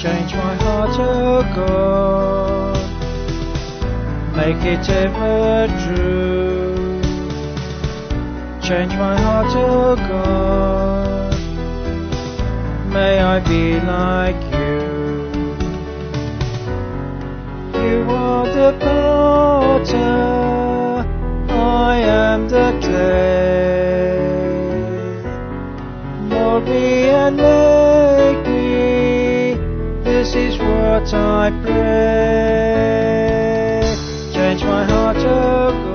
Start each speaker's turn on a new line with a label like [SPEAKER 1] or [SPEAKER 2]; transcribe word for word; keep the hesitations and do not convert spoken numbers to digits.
[SPEAKER 1] Change my heart, oh God, make it ever true. Change my heart, oh God, may I be like you. You are the potter, I am the clay. Mold me and make me, this is what I pray. Change my heart, oh God.